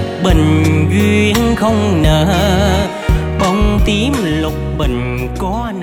bình duyên không nợ, bông tím lục bình có